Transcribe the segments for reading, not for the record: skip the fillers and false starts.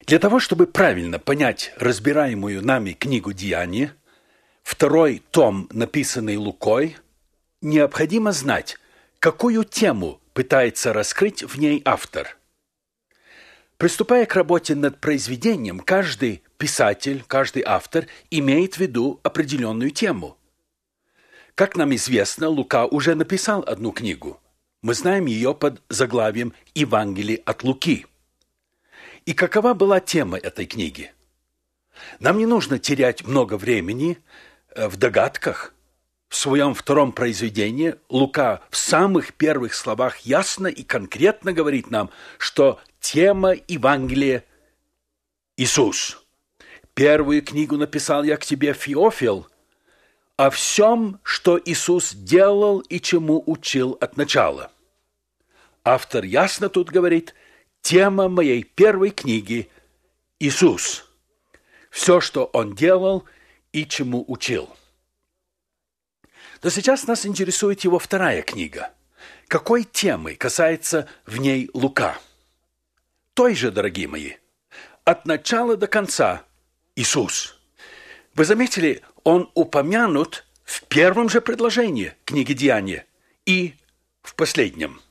Для того, чтобы правильно понять разбираемую нами книгу «Деяния», второй том, написанный Лукой, необходимо знать, какую тему пытается раскрыть в ней автор. Приступая к работе над произведением, каждый писатель, каждый автор имеет в виду определенную тему. Как нам известно, Лука уже написал одну книгу. Мы знаем ее под заглавием «Евангелие от Луки». И какова была тема этой книги? Нам не нужно терять много времени в догадках. В своем втором произведении Лука в самых первых словах ясно и конкретно говорит нам, что тема Евангелия – Иисус. Первую книгу написал я к тебе, Феофил, о всем, что Иисус делал и чему учил от начала. Автор ясно тут говорит, тема моей первой книги – Иисус. Все, что Он делал и чему учил. Но сейчас нас интересует его вторая книга. Какой темы касается в ней Лука? Той же, дорогие мои, от начала до конца Иисус. Вы заметили, он упомянут в первом же предложении книги «Деяния» и в последнем.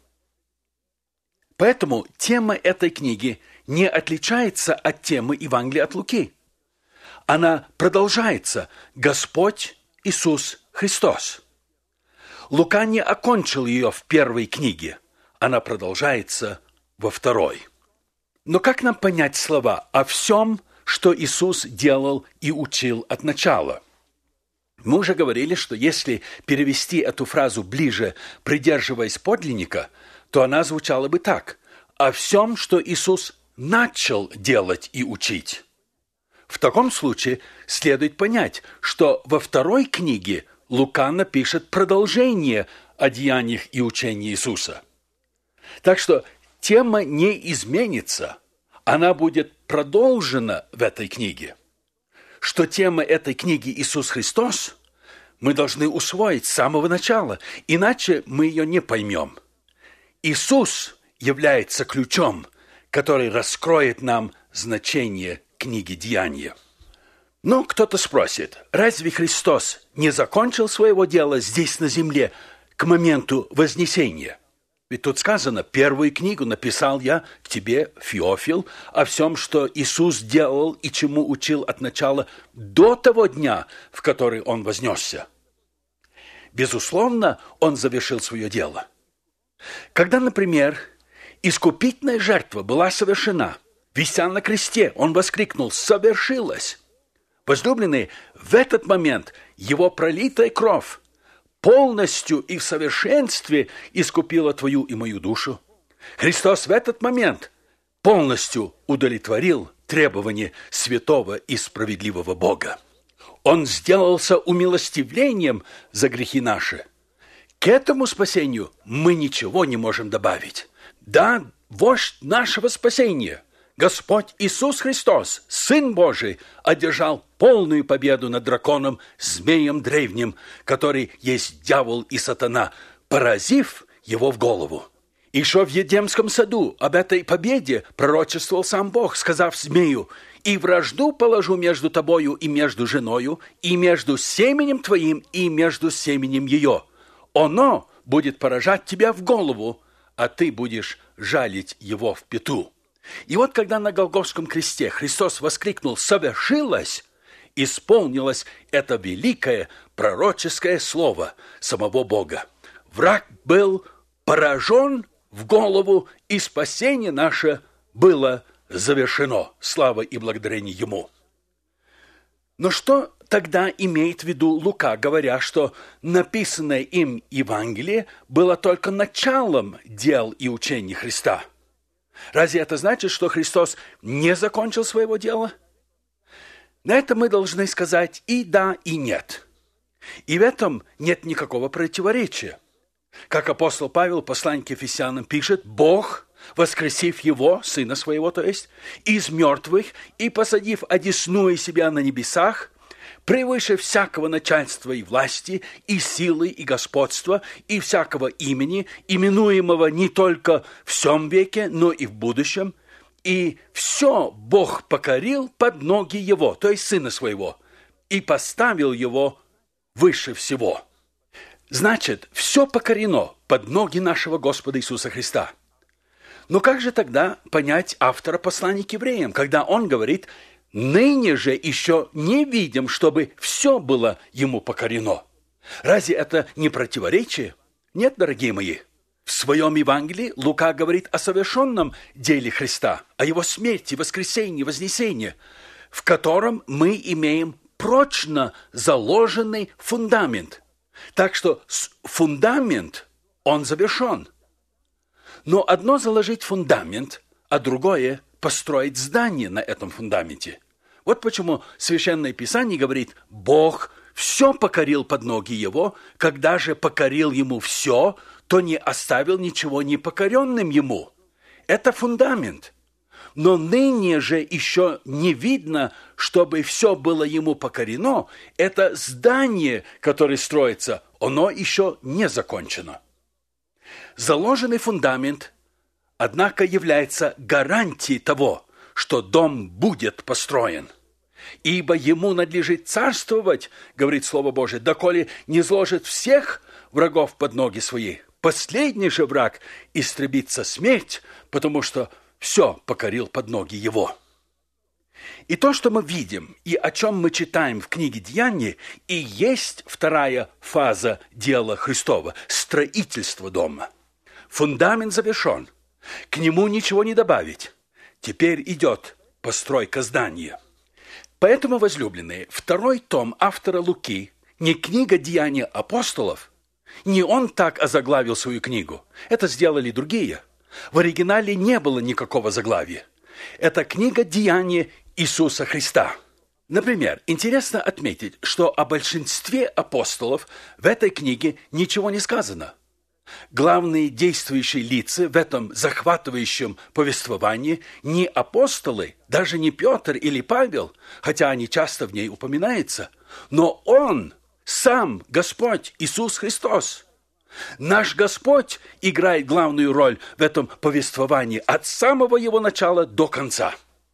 Поэтому тема этой книги не отличается от темы Евангелия от Луки. Она продолжается «Господь Иисус Христос». Лука не окончил ее в первой книге, она продолжается во второй. Но как нам понять слова «о всем, что Иисус делал и учил от начала»? Мы уже говорили, что если перевести эту фразу ближе, придерживаясь подлинника, то она звучала бы так: «о всем, что Иисус начал делать и учить». В таком случае следует понять, что во второй книге Лука напишет продолжение о деяниях и учении Иисуса. Так что тема не изменится, она будет продолжена в этой книге. Что тема этой книги Иисус Христос, мы должны усвоить с самого начала, иначе мы ее не поймем. Иисус является ключом, который раскроет нам значение книги «Деяния». Но кто-то спросит, разве Христос не закончил своего дела здесь на земле к моменту вознесения? Ведь тут сказано, первую книгу написал я к тебе, Феофил, о всем, что Иисус делал и чему учил от начала до того дня, в который Он вознесся. Безусловно, Он завершил свое дело. Когда, например, искупительная жертва была совершена, вися на кресте, Он воскликнул «Совершилось!». Возлюбленные, в этот момент Его пролитая кровь полностью и в совершенстве искупила твою и мою душу. Христос в этот момент полностью удовлетворил требования святого и справедливого Бога. Он сделался умилостивлением за грехи наши. К этому спасению мы ничего не можем добавить. Да, вождь нашего спасения, Господь Иисус Христос, Сын Божий, одержал полную победу над драконом, змеем древним, который есть дьявол и сатана, поразив его в голову. Еще в Едемском саду об этой победе пророчествовал сам Бог, сказав змею: «И вражду положу между тобою и между женою, и между семенем твоим и между семенем ее. Оно будет поражать тебя в голову, а ты будешь жалить его в пяту». И вот когда на Голгофском кресте Христос воскликнул «Совершилось!», исполнилось это великое пророческое слово самого Бога. Враг был поражен в голову, и спасение наше было завершено. Слава и благодарение Ему. Но что тогда имеет в виду Лука, говоря, что написанное им Евангелие было только началом дел и учений Христа? Разве это значит, что Христос не закончил своего дела? На это мы должны сказать и да, и нет. И в этом нет никакого противоречия. Как апостол Павел в послании к Ефесянам пишет: «Бог, воскресив Его, Сына Своего, то есть, из мертвых и посадив одесную себя на небесах, превыше всякого начальства и власти, и силы, и господства, и всякого имени, именуемого не только в сем веке, но и в будущем, И все Бог покорил под ноги Его, то есть Сына Своего, и поставил Его выше всего. Значит, все покорено под ноги нашего Господа Иисуса Христа. Но как же тогда понять автора послания к евреям, когда он говорит: «Ныне же еще не видим, чтобы все было Ему покорено»? Разве это не противоречие? Нет, дорогие мои. В своем Евангелии Лука говорит о совершенном деле Христа, о Его смерти, воскресении, вознесении, в котором мы имеем прочно заложенный фундамент. Так что фундамент, он завершен. Но одно заложить фундамент, а другое построить здание на этом фундаменте. Вот почему Священное Писание говорит: Бог все покорил под ноги Его, когда же покорил Ему все, то не оставил ничего непокоренным Ему. Это фундамент. Но ныне же еще не видно, чтобы все было Ему покорено. Это здание, которое строится, оно еще не закончено. Заложенный фундамент, однако, является гарантией того, что дом будет построен. Ибо Ему надлежит царствовать, говорит Слово Божие, доколе не сложит всех врагов под ноги свои. Последний же враг истребится смерть, потому что все покорил под ноги Его. И то, что мы видим, и о чем мы читаем в книге Деяний, и есть вторая фаза дела Христова – строительство дома. Фундамент завершен, к нему ничего не добавить. Теперь идет постройка здания. Поэтому, возлюбленные, второй том автора Луки, не книга «Деяния апостолов», не он так озаглавил свою книгу, это сделали другие. В оригинале не было никакого заглавия. Это книга «Деяния Иисуса Христа». Например, интересно отметить, что о большинстве апостолов в этой книге ничего не сказано. Главные действующие лица в этом захватывающем повествовании не апостолы, даже не Петр или Павел, хотя они часто в ней упоминаются, но Он, сам Господь Иисус Христос. Наш Господь играет главную роль в этом повествовании от самого его начала до конца.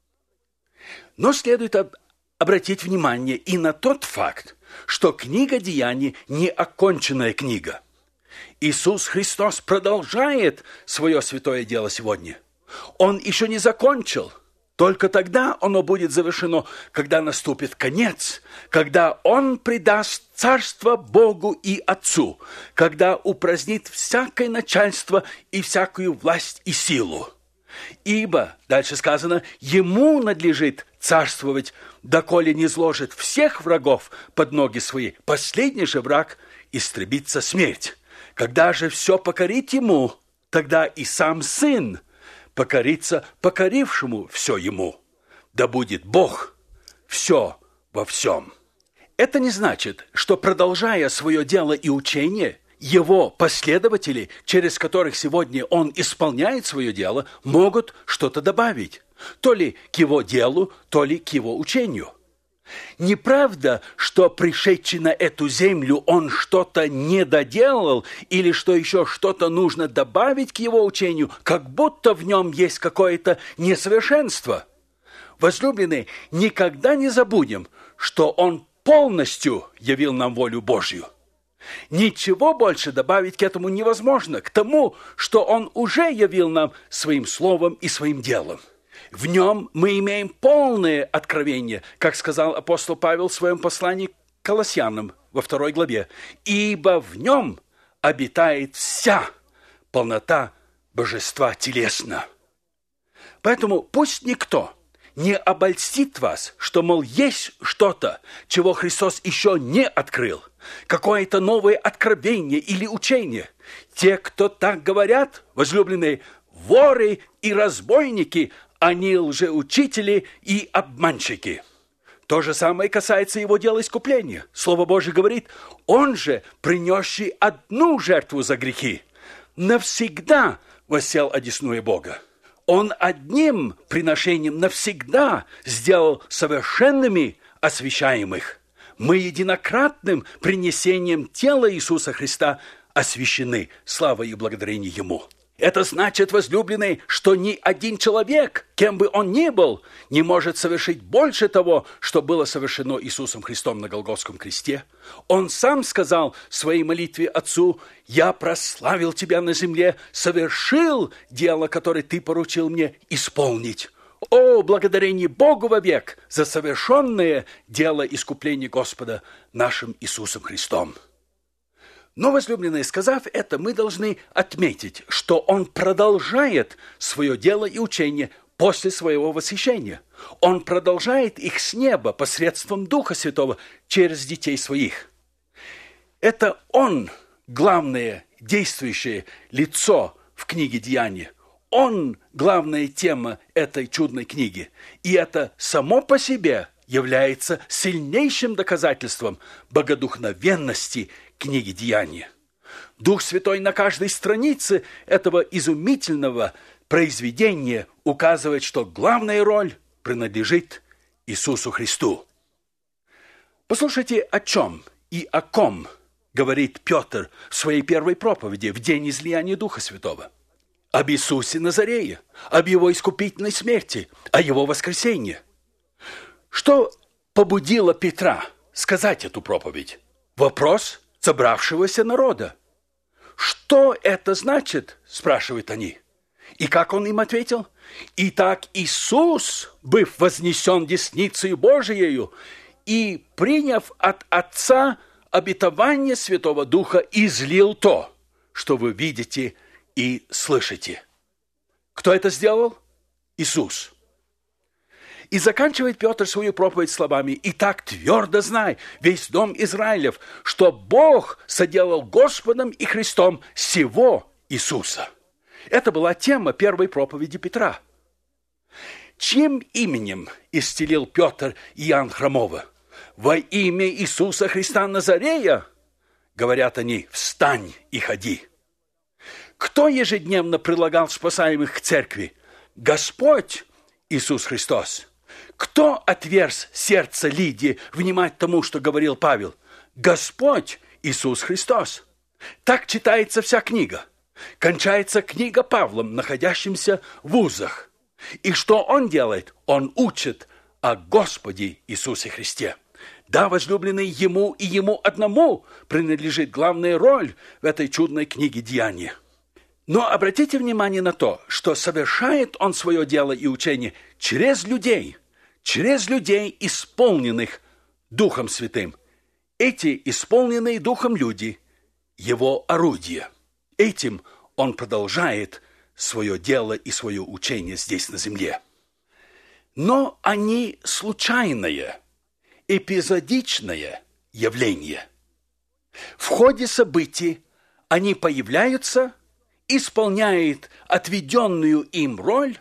Но следует обратить внимание и на тот факт, что книга Деяний не оконченная книга. Иисус Христос продолжает свое святое дело сегодня. Он еще не закончил. Только тогда оно будет завершено, когда наступит конец, когда Он предаст царство Богу и Отцу, когда упразднит всякое начальство и всякую власть и силу. Ибо, дальше сказано, Ему надлежит царствовать, доколе не сложит всех врагов под ноги свои. Последний же враг истребится смерть. Когда же все покорит Ему, тогда и сам Сын покорится покорившему все Ему. Да будет Бог все во всем. Это не значит, что, продолжая свое дело и учение, Его последователи, через которых сегодня Он исполняет свое дело, могут что-то добавить, то ли к Его делу, то ли к Его учению. Неправда, что пришедший на эту землю Он что-то не доделал или что еще что-то нужно добавить к Его учению, как будто в нем есть какое-то несовершенство. Возлюбленные, никогда не забудем, что Он полностью явил нам волю Божью. Ничего больше добавить к этому невозможно, к тому, что Он уже явил нам своим словом и своим делом. В нем мы имеем полное откровение, как сказал апостол Павел в своем послании к Колоссянам во 2 главе. «Ибо в нем обитает вся полнота божества телесно». Поэтому пусть никто не обольстит вас, что, мол, есть что-то, чего Христос еще не открыл, какое-то новое откровение или учение. Те, кто так говорят, возлюбленные, воры и разбойники, они лжеучители и обманщики. То же самое касается Его дела искупления. Слово Божие говорит: Он же, принесший одну жертву за грехи, навсегда воссел одесную Бога. Он одним приношением навсегда сделал совершенными освящаемых. Мы единократным принесением тела Иисуса Христа освящены. Слава и благодарение Ему. Это значит, возлюбленный, что ни один человек, кем бы он ни был, не может совершить больше того, что было совершено Иисусом Христом на Голгофском кресте. Он сам сказал в своей молитве Отцу: «Я прославил Тебя на земле, совершил дело, которое Ты поручил мне исполнить». О, благодарение Богу вовек за совершенное дело искупления Господа нашим Иисусом Христом. Но, возлюбленные, сказав это, мы должны отметить, что Он продолжает свое дело и учение после своего восхищения. Он продолжает их с неба посредством Духа Святого через детей своих. Это Он, главное действующее лицо в книге Деяний. Он – главная тема этой чудной книги. И это само по себе является сильнейшим доказательством богодухновенности книги Деяний. Дух Святой на каждой странице этого изумительного произведения указывает, что главная роль принадлежит Иисусу Христу. Послушайте, о чем и о ком говорит Петр в своей первой проповеди в день излияния Духа Святого. Об Иисусе Назарее, об Его искупительной смерти, о Его воскресении. Что побудило Петра сказать эту проповедь? Вопрос собравшегося народа. «Что это значит?» – спрашивают они. И как он им ответил? «Итак, Иисус, быв вознесен десницею Божиею и, приняв от Отца обетование Святого Духа, излил то, что вы видите и слышите». Кто это сделал? Иисус. И заканчивает Петр свою проповедь словами: «Итак, твердо знай, весь дом Израилев, что Бог соделал Господом и Христом сего Иисуса». Это была тема первой проповеди Петра. Чьим именем исцелил Петр Иоанн хромого? «Во имя Иисуса Христа Назарея», говорят они, «встань и ходи». Кто ежедневно прилагал спасаемых к церкви? Господь Иисус Христос. Кто отверз сердце Лидии внимать тому, что говорил Павел? Господь Иисус Христос. Так читается вся книга. Кончается книга Павлом, находящимся в узах. И что он делает? Он учит о Господе Иисусе Христе. Да, возлюбленный, Ему и Ему одному принадлежит главная роль в этой чудной книге Деяний. Но обратите внимание на то, что совершает Он свое дело и учение через людей, исполненных Духом Святым. Эти исполненные Духом люди – Его орудие. Этим Он продолжает свое дело и свое учение здесь на земле. Но они случайное, эпизодичное явление. В ходе событий они появляются, исполняют отведенную им роль,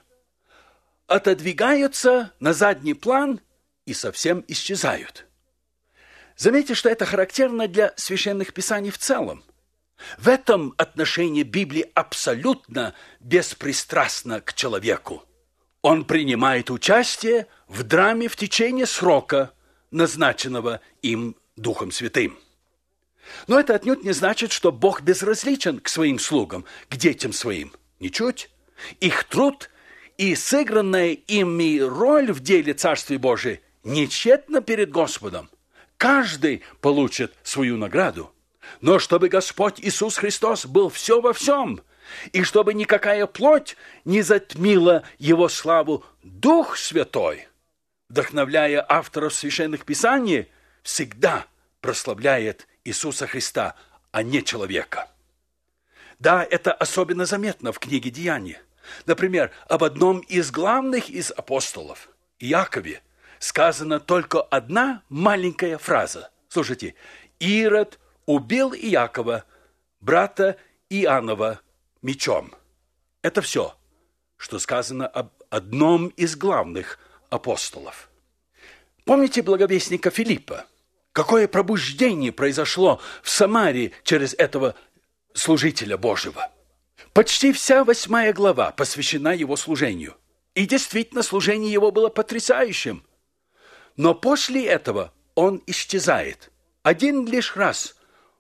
отодвигаются на задний план и совсем исчезают. Заметьте, что это характерно для священных писаний в целом. В этом отношении Библия абсолютно беспристрастна к человеку. Он принимает участие в драме в течение срока, назначенного им Духом Святым. Но это отнюдь не значит, что Бог безразличен к своим слугам, к детям своим. Ничуть. Их труд и сыгранная ими роль в деле Царствия Божия не тщетна перед Господом. Каждый получит свою награду. Но чтобы Господь Иисус Христос был все во всем, и чтобы никакая плоть не затмила Его славу, Дух Святой, вдохновляя авторов священных писаний, всегда прославляет Иисуса Христа, а не человека. Да, это особенно заметно в книге Деяний. Например, об одном из главных из апостолов, Иакове, сказана только одна маленькая фраза. Слушайте, «Ирод убил Иакова, брата Иоаннова, мечом». Это все, что сказано об одном из главных апостолов. Помните благовестника Филиппа? Какое пробуждение произошло в Самарии через этого служителя Божьего? Почти вся 8 глава посвящена его служению. И действительно, служение его было потрясающим. Но после этого он исчезает. Один лишь раз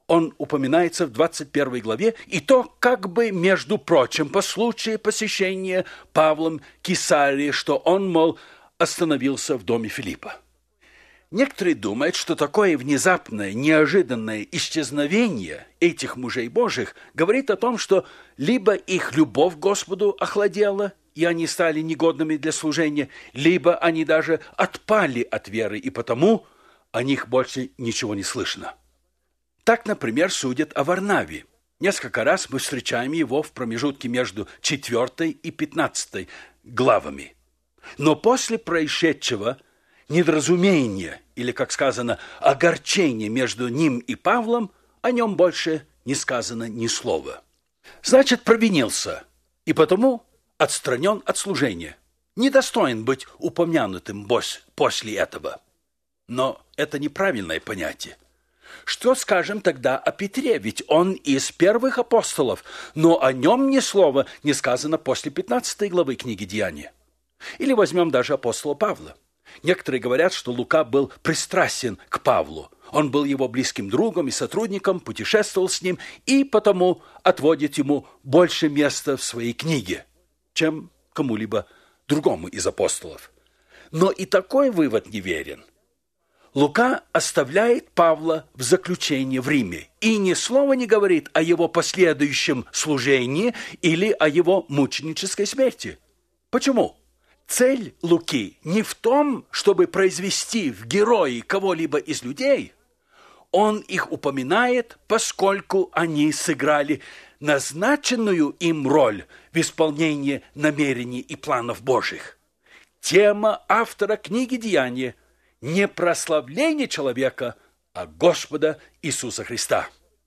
Он упоминается в 21 главе, и то как бы, между прочим, по случаю посещения Павлом Кесарии, что он, мол, остановился в доме Филиппа. Некоторые думают, что такое внезапное, неожиданное исчезновение этих мужей Божьих говорит о том, что либо их любовь к Господу охладела, и они стали негодными для служения, либо они даже отпали от веры, и потому о них больше ничего не слышно. Так, например, судят о Варнаве. Несколько раз мы встречаем его в промежутке между 4 и 15 главами. Но после происшедшего недоразумения, или, как сказано, огорчения между ним и Павлом, о нем больше не сказано ни слова. Значит, провинился, и потому отстранен от служения. Недостоин быть упомянутым после этого. Но это неправильное понятие. Что скажем тогда о Петре? Ведь он из первых апостолов, но о нем ни слова не сказано после 15 главы книги Деяния. Или возьмем даже апостола Павла. Некоторые говорят, что Лука был пристрастен к Павлу. Он был его близким другом и сотрудником, путешествовал с ним, и потому отводит ему больше места в своей книге, чем кому-либо другому из апостолов. Но и такой вывод неверен. Лука оставляет Павла в заключении в Риме и ни слова не говорит о его последующем служении или о его мученической смерти. Почему? Цель Луки не в том, чтобы произвести в герои кого-либо из людей. Он их упоминает, поскольку они сыграли назначенную им роль в исполнении намерений и планов Божьих. Тема автора книги «Деяния» – не прославление человека, а Господа Иисуса Христа.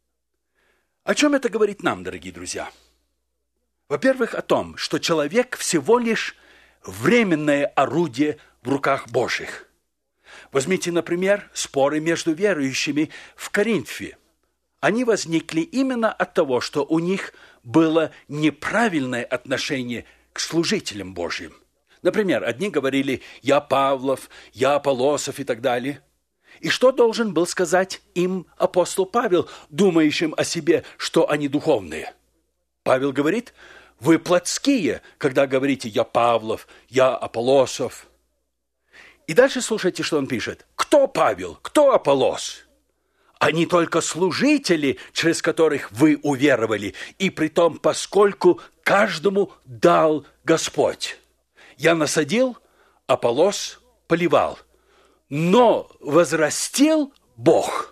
О чем это говорит нам, дорогие друзья? Во-первых, о том, что человек всего лишь временное орудие в руках Божьих. Возьмите, например, споры между верующими в Коринфе. Они возникли именно от того, что у них было неправильное отношение к служителям Божьим. Например, одни говорили «я Павлов», «я Аполлосов» и так далее. И что должен был сказать им апостол Павел, думающим о себе, что они духовные? Павел говорит: вы плотские, когда говорите «я Павлов», «я Аполлосов». И дальше слушайте, что он пишет. Кто Павел? Кто Аполлос? Они только служители, через которых вы уверовали, и притом поскольку каждому дал Господь. Я насадил, Аполлос поливал, но возрастил Бог.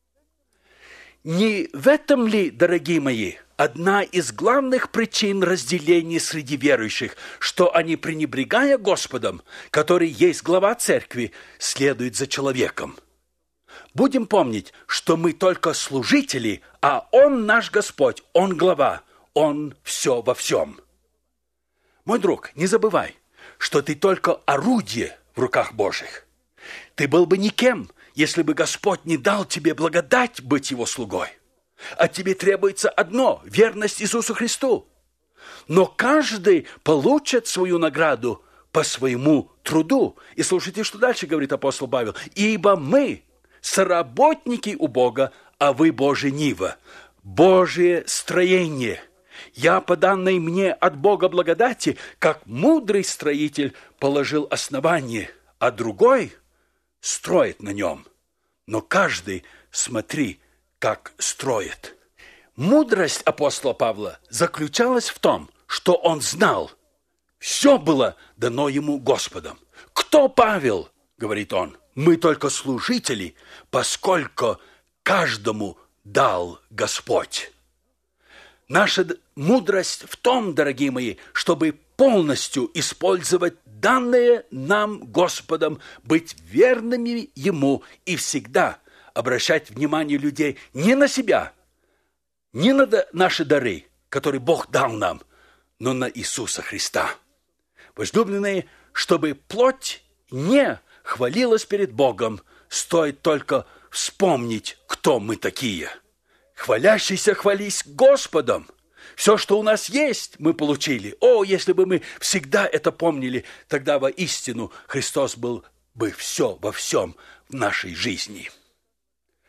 Не в этом ли, дорогие мои, одна из главных причин разделения среди верующих, что они, пренебрегая Господом, который есть глава церкви, следуют за человеком? Будем помнить, что мы только служители, а Он наш Господь, Он глава, Он все во всем. Мой друг, не забывай, что ты только орудие в руках Божьих. Ты был бы никем, если бы Господь не дал тебе благодать быть Его слугой. От тебе требуется одно – верность Иисусу Христу. Но каждый получит свою награду по своему труду. И слушайте, что дальше говорит апостол Павел. «Ибо мы соработники у Бога, а вы Божья нива, Божие строение. Я, по данной мне от Бога благодати, как мудрый строитель, положил основание, а другой строит на нем. Но каждый смотри, как строит». Мудрость апостола Павла заключалась в том, что он знал, все было дано ему Господом. «Кто Павел?» – говорит он. «Мы только служители, поскольку каждому дал Господь». Наша мудрость в том, дорогие мои, чтобы полностью использовать данное нам Господом, быть верными Ему и всегда обращать внимание людей не на себя, не на наши дары, которые Бог дал нам, но на Иисуса Христа. Возлюбленные, чтобы плоть не хвалилась перед Богом, стоит только вспомнить, кто мы такие. Хвалящийся хвались Господом. Все, что у нас есть, мы получили. О, если бы мы всегда это помнили, тогда воистину Христос был бы все во всем в нашей жизни.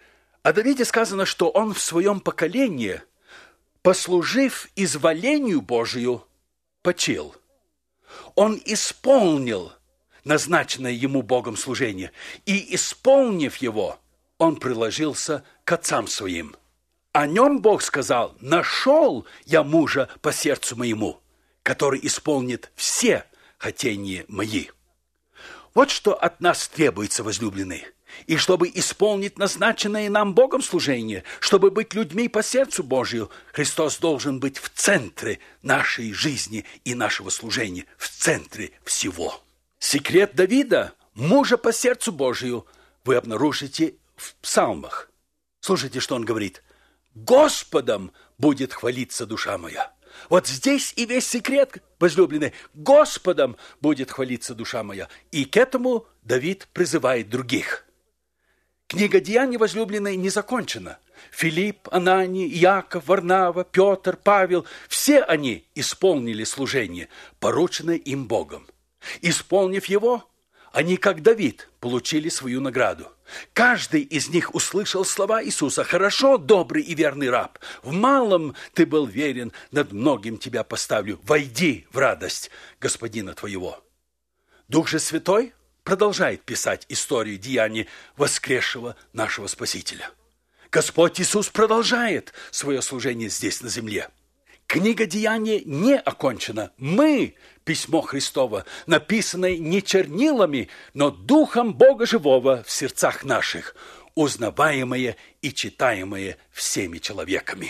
О Давиде сказано, что он в своем поколении, послужив изволению Божию, почил. Он исполнил назначенное ему Богом служение, и, исполнив его, он приложился к отцам своим. О нем Бог сказал: «Нашел я мужа по сердцу моему, который исполнит все хотения мои». Вот что от нас требуется, возлюбленные. И чтобы исполнить назначенное нам Богом служение, чтобы быть людьми по сердцу Божию, Христос должен быть в центре нашей жизни и нашего служения, в центре всего. Секрет Давида, мужа по сердцу Божию, вы обнаружите в псалмах. Слушайте, что он говорит: «Господом будет хвалиться душа моя». Вот здесь и весь секрет, возлюбленные. Господом будет хвалиться душа моя. И к этому Давид призывает других. Книга Деяний, возлюбленные, не закончена. Филипп, Ананий, Иаков, Варнава, Петр, Павел – все они исполнили служение, порученное им Богом. Исполнив его, они, как Давид, получили свою награду. Каждый из них услышал слова Иисуса: «Хорошо, добрый и верный раб, в малом ты был верен, над многим тебя поставлю. Войди в радость Господина твоего». Дух же Святой продолжает писать историю деяний воскресшего нашего Спасителя. Господь Иисус продолжает свое служение здесь, на земле. Книга Деяний не окончена. Мы – письмо Христово, написанное не чернилами, но Духом Бога Живого в сердцах наших, узнаваемое и читаемое всеми человеками.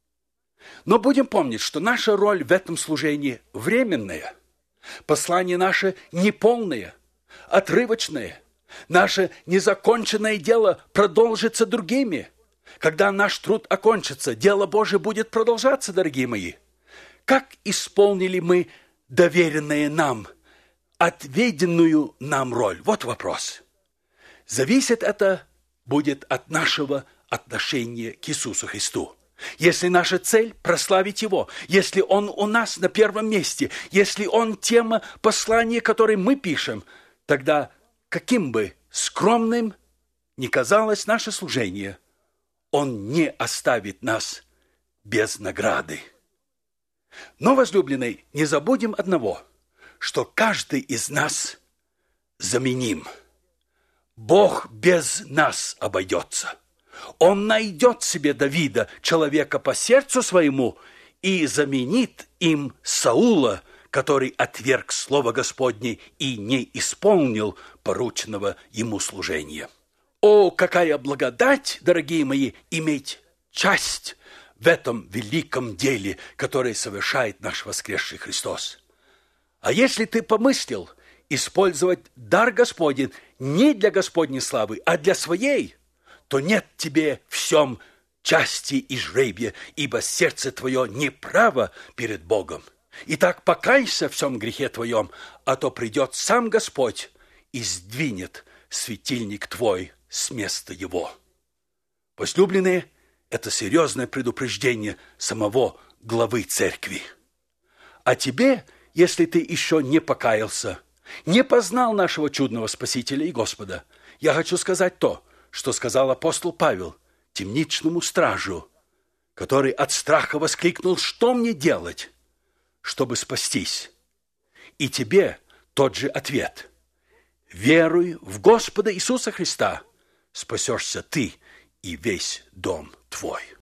Но будем помнить, что наша роль в этом служении временная. Послание наше неполное, отрывочное. Наше незаконченное дело продолжится другими. Когда наш труд окончится, дело Божие будет продолжаться, дорогие мои. Как исполнили мы доверенное нам, отведенную нам роль? Вот вопрос. Зависит это будет от нашего отношения к Иисусу Христу. Если наша цель – прославить Его, если Он у нас на первом месте, если Он тема послания, которое мы пишем, тогда каким бы скромным ни казалось наше служение, Он не оставит нас без награды. Но, возлюбленные, не забудем одного, что каждый из нас заменим. Бог без нас обойдется. Он найдет себе Давида, человека по сердцу своему, и заменит им Саула, который отверг слово Господне и не исполнил порученного ему служения. О, какая благодать, дорогие мои, иметь часть в этом великом деле, которое совершает наш воскресший Христос. А если ты помыслил использовать дар Господень не для Господней славы, а для своей, то нет тебе в сем части и жребия, ибо сердце твое неправо перед Богом. Итак, покайся в всем грехе твоем, а то придет сам Господь и сдвинет светильник твой с места его. Возлюбленные, это серьезное предупреждение самого главы церкви. А тебе, если ты еще не покаялся, не познал нашего чудного Спасителя и Господа, я хочу сказать то, что сказал апостол Павел темничному стражу, который от страха воскликнул: «Что мне делать, чтобы спастись?» И тебе тот же ответ: веруй в Господа Иисуса Христа, спасешься ты и весь дом твой.